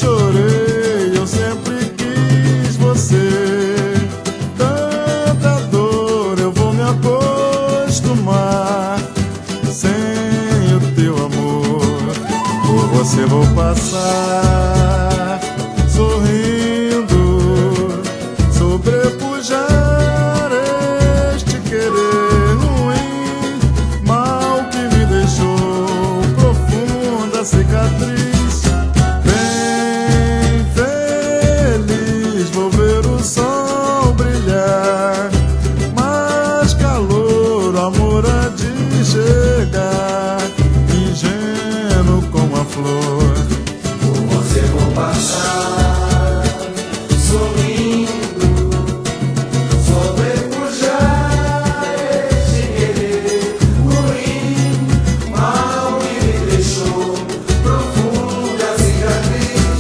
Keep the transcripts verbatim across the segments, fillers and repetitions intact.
chorei, eu sempre quis você. Tanta dor eu vou me acostumar. Sem o teu amor, por você vou passar sorrindo, sobrepujar este querer ruim, mal que me deixou profunda cicatriz. Bem feliz vou ver o sol brilhar, mais calor, amor há de chegar, ingênuo como a flor. Por você vou passar sorrindo, sobrepujar este querer ruim, mal que me deixou profunda cicatriz.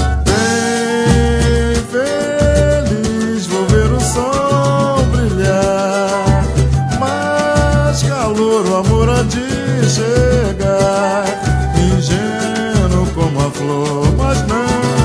Bem feliz vou ver o sol brilhar, mais calor, o amor há de chegar, ingênuo como a flor. Mas não,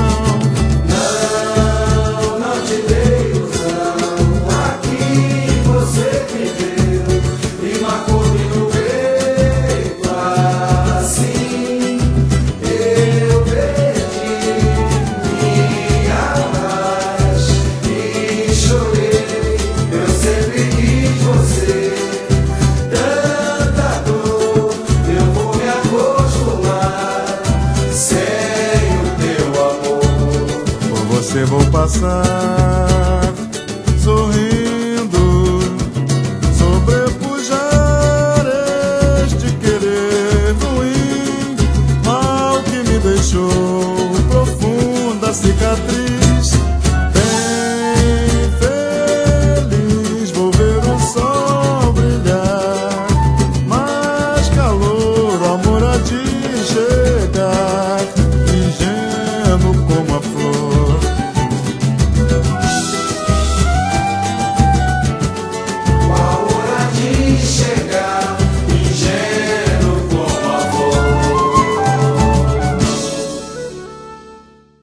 Não, não te dei ilusão, aqui você viveu e marcou-me no peito. Assim eu perdi minha paz e chorei, eu sempre quis você. Tanta dor eu vou me acostumar, sem o teu amor. por você vou passar sorrindo, sobrepujar este querer ruim, mal que me deixou profunda cicatriz.